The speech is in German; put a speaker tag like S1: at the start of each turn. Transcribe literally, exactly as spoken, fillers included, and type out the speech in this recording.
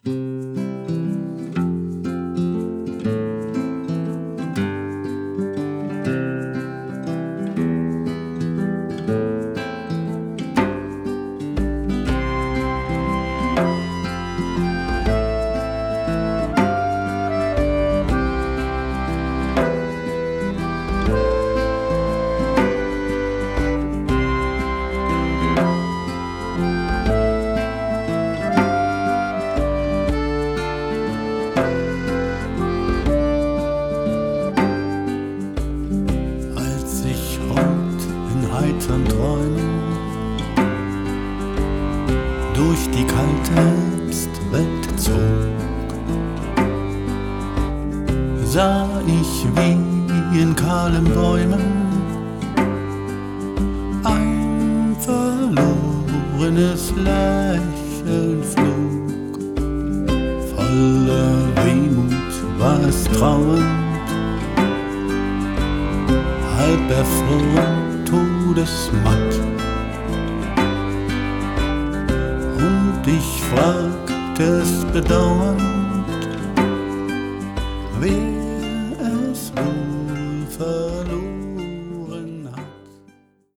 S1: heitern Träumen durch die kalte Herbstwelt zog, sah ich, wie in kahlen Bäumen ein verlorenes Lächeln flog. Voller Wehmut war es trauernd, halb erfroren, todesmatt. Und ich fragte es bedauernd, wer